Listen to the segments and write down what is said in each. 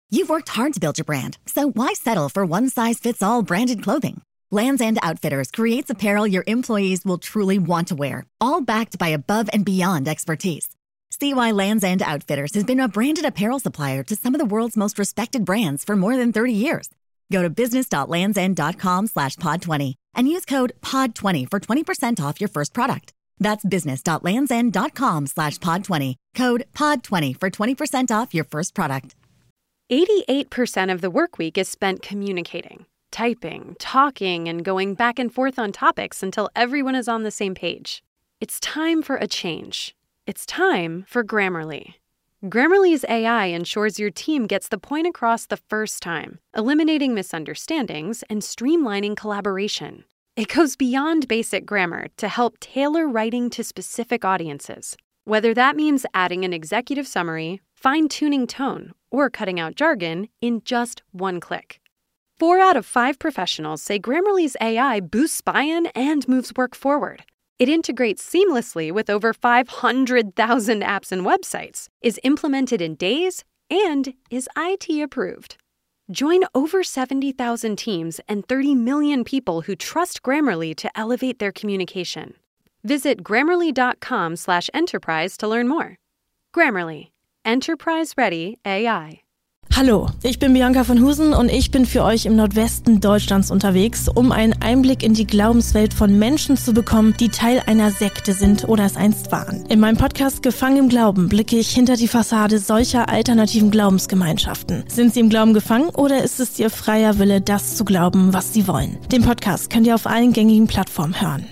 You've worked hard to build your brand, so why settle for one-size-fits-all branded clothing? Lands' End Outfitters creates apparel your employees will truly want to wear, all backed by above-and-beyond expertise. See why Lands' End Outfitters has been a branded apparel supplier to some of the world's most respected brands for more than 30 years. Go to business.landsend.com/pod20 and use code POD20 for 20% off your first product. That's business.landsend.com/pod20, code POD20 for 20% off your first product. 88% of the workweek is spent communicating, typing, talking, and going back and forth on topics until everyone is on the same page. It's time for a change. It's time for Grammarly. Grammarly's AI ensures your team gets the point across the first time, eliminating misunderstandings and streamlining collaboration. It goes beyond basic grammar to help tailor writing to specific audiences, whether that means adding an executive summary, fine-tuning tone, or cutting out jargon in just one click. 4 out of 5 professionals say Grammarly's AI boosts buy-in and moves work forward. It integrates seamlessly with over 500,000 apps and websites, is implemented in days, and is IT approved. Join over 70,000 teams and 30 million people who trust Grammarly to elevate their communication. Visit Grammarly.com/enterprise to learn more. Grammarly. Enterprise-ready AI. Hallo, ich bin Bianca von Husen und ich bin für euch im Nordwesten Deutschlands unterwegs, um einen Einblick in die Glaubenswelt von Menschen zu bekommen, die Teil einer Sekte sind oder es einst waren. In meinem Podcast Gefangen im Glauben blicke ich hinter die Fassade solcher alternativen Glaubensgemeinschaften. Sind sie im Glauben gefangen oder ist es ihr freier Wille, das zu glauben, was sie wollen? Den Podcast könnt ihr auf allen gängigen Plattformen hören.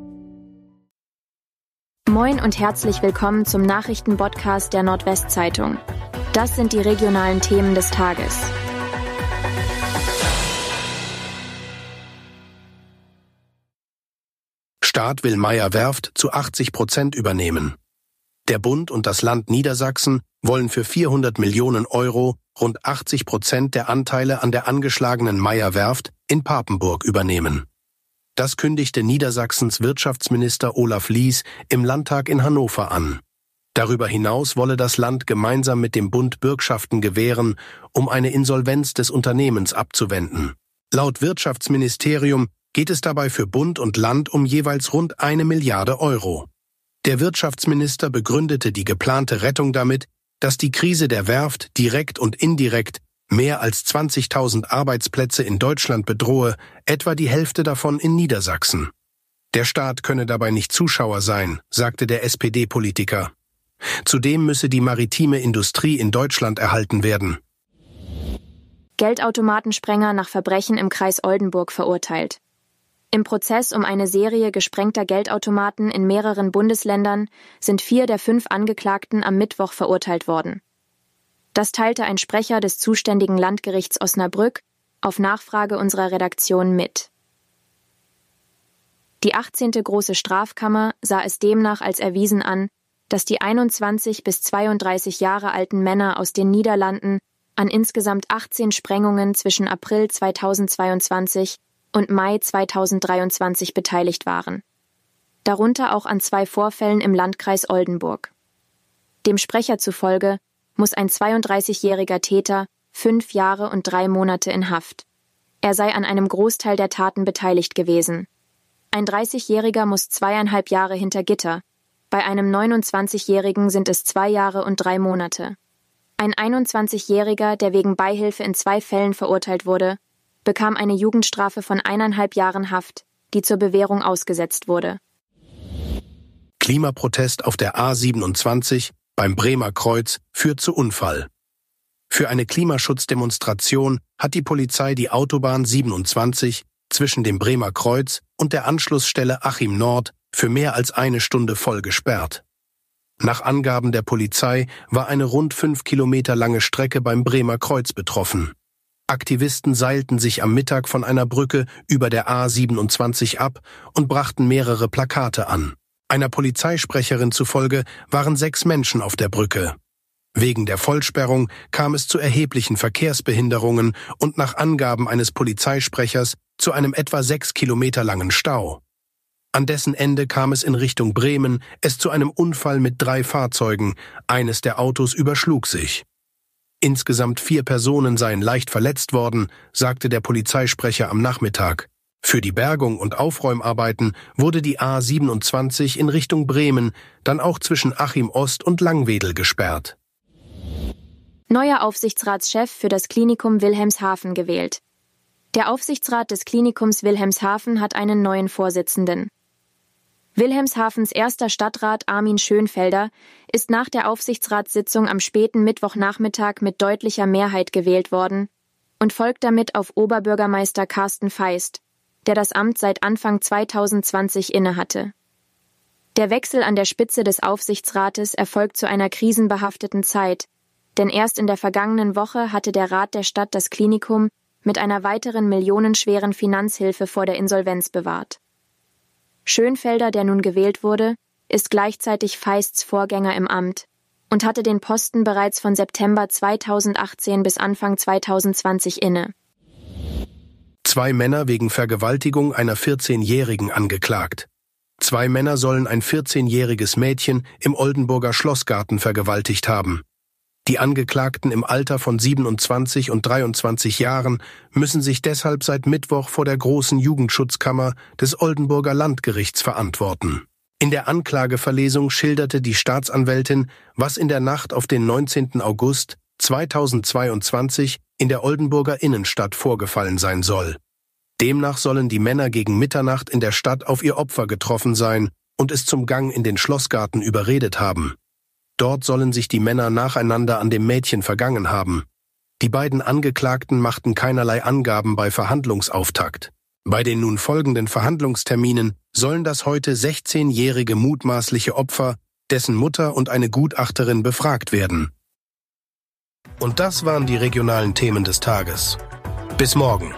Moin und herzlich willkommen zum Nachrichtenpodcast der Nordwestzeitung. Das sind die regionalen Themen des Tages. Staat will Meyer-Werft zu 80% übernehmen. Der Bund und das Land Niedersachsen wollen für 400 Millionen Euro rund 80% der Anteile an der angeschlagenen Meyer-Werft in Papenburg übernehmen. Das kündigte Niedersachsens Wirtschaftsminister Olaf Lies im Landtag in Hannover an. Darüber hinaus wolle das Land gemeinsam mit dem Bund Bürgschaften gewähren, um eine Insolvenz des Unternehmens abzuwenden. Laut Wirtschaftsministerium geht es dabei für Bund und Land um jeweils rund 1 Milliarde Euro. Der Wirtschaftsminister begründete die geplante Rettung damit, dass die Krise der Werft direkt und indirekt mehr als 20.000 Arbeitsplätze in Deutschland bedrohe, etwa die Hälfte davon in Niedersachsen. Der Staat könne dabei nicht Zuschauer sein, sagte der SPD-Politiker. Zudem müsse die maritime Industrie in Deutschland erhalten werden. Geldautomatensprenger nach Verbrechen im Kreis Oldenburg verurteilt. Im Prozess um eine Serie gesprengter Geldautomaten in mehreren Bundesländern sind 4 der 5 Angeklagten am Mittwoch verurteilt worden. Das teilte ein Sprecher des zuständigen Landgerichts Osnabrück auf Nachfrage unserer Redaktion mit. Die 18. Große Strafkammer sah es demnach als erwiesen an, dass die 21 bis 32 Jahre alten Männer aus den Niederlanden an insgesamt 18 Sprengungen zwischen April 2022 und Mai 2023 beteiligt waren. Darunter auch an 2 Vorfällen im Landkreis Oldenburg. Dem Sprecher zufolge muss ein 32-jähriger Täter 5 Jahre und 3 Monate in Haft. Er sei an einem Großteil der Taten beteiligt gewesen. Ein 30-jähriger muss 2,5 Jahre hinter Gitter. Bei einem 29-jährigen sind es 2 Jahre und 3 Monate. Ein 21-jähriger, der wegen Beihilfe in 2 Fällen verurteilt wurde, bekam eine Jugendstrafe von 1,5 Jahren Haft, die zur Bewährung ausgesetzt wurde. Klimaprotest auf der A27 beim Bremer Kreuz führt zu Unfall. Für eine Klimaschutzdemonstration hat die Polizei die Autobahn 27 zwischen dem Bremer Kreuz und der Anschlussstelle Achim Nord für mehr als 1 Stunde voll gesperrt. Nach Angaben der Polizei war eine rund 5 Kilometer lange Strecke beim Bremer Kreuz betroffen. Aktivisten seilten sich am Mittag von einer Brücke über der A27 ab und brachten mehrere Plakate an. Einer Polizeisprecherin zufolge waren 6 Menschen auf der Brücke. Wegen der Vollsperrung kam es zu erheblichen Verkehrsbehinderungen und nach Angaben eines Polizeisprechers zu einem etwa 6 Kilometer langen Stau. An dessen Ende kam es in Richtung Bremen, es zu einem Unfall mit 3 Fahrzeugen, eines der Autos überschlug sich. Insgesamt 4 Personen seien leicht verletzt worden, sagte der Polizeisprecher am Nachmittag. Für die Bergung und Aufräumarbeiten wurde die A27 in Richtung Bremen, dann auch zwischen Achim Ost und Langwedel gesperrt. Neuer Aufsichtsratschef für das Klinikum Wilhelmshaven gewählt. Der Aufsichtsrat des Klinikums Wilhelmshaven hat einen neuen Vorsitzenden. Wilhelmshavens erster Stadtrat Armin Schönfelder ist nach der Aufsichtsratssitzung am späten Mittwochnachmittag mit deutlicher Mehrheit gewählt worden und folgt damit auf Oberbürgermeister Carsten Feist, der das Amt seit Anfang 2020 innehatte. Der Wechsel an der Spitze des Aufsichtsrates erfolgt zu einer krisenbehafteten Zeit, denn erst in der vergangenen Woche hatte der Rat der Stadt das Klinikum mit einer weiteren millionenschweren Finanzhilfe vor der Insolvenz bewahrt. Schönfelder, der nun gewählt wurde, ist gleichzeitig Feists Vorgänger im Amt und hatte den Posten bereits von September 2018 bis Anfang 2020 inne. 2 Männer wegen Vergewaltigung einer 14-Jährigen angeklagt. 2 Männer sollen ein 14-jähriges Mädchen im Oldenburger Schlossgarten vergewaltigt haben. Die Angeklagten im Alter von 27 und 23 Jahren müssen sich deshalb seit Mittwoch vor der großen Jugendschutzkammer des Oldenburger Landgerichts verantworten. In der Anklageverlesung schilderte die Staatsanwältin, was in der Nacht auf den 19. August 2022 in der Oldenburger Innenstadt vorgefallen sein soll. Demnach sollen die Männer gegen Mitternacht in der Stadt auf ihr Opfer getroffen sein und es zum Gang in den Schlossgarten überredet haben. Dort sollen sich die Männer nacheinander an dem Mädchen vergangen haben. Die beiden Angeklagten machten keinerlei Angaben bei Verhandlungsauftakt. Bei den nun folgenden Verhandlungsterminen sollen das heute 16-jährige mutmaßliche Opfer, dessen Mutter und eine Gutachterin befragt werden. Und das waren die regionalen Themen des Tages. Bis morgen.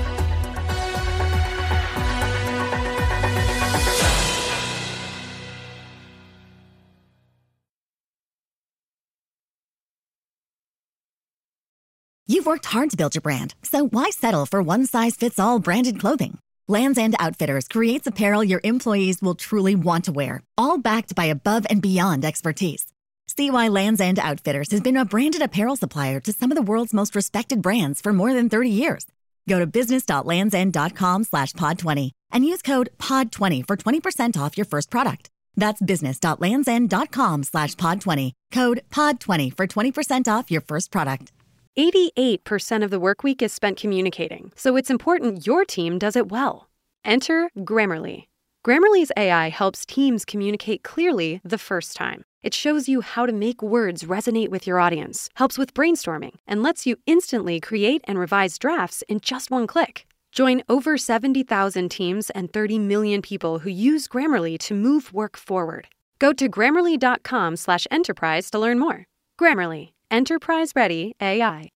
You've worked hard to build your brand, so why settle for one-size-fits-all branded clothing? Lands' End Outfitters creates apparel your employees will truly want to wear, all backed by above-and-beyond expertise. See why Lands' End Outfitters has been a branded apparel supplier to some of the world's most respected brands for more than 30 years. Go to business.landsend.com/pod20 and use code POD20 for 20% off your first product. That's business.landsend.com/pod20, code POD20 for 20% off your first product. 88% of the workweek is spent communicating, so it's important your team does it well. Enter Grammarly. Grammarly's AI helps teams communicate clearly the first time. It shows you how to make words resonate with your audience, helps with brainstorming, and lets you instantly create and revise drafts in just one click. Join over 70,000 teams and 30 million people who use Grammarly to move work forward. Go to Grammarly.com/enterprise to learn more. Grammarly. Enterprise-ready AI.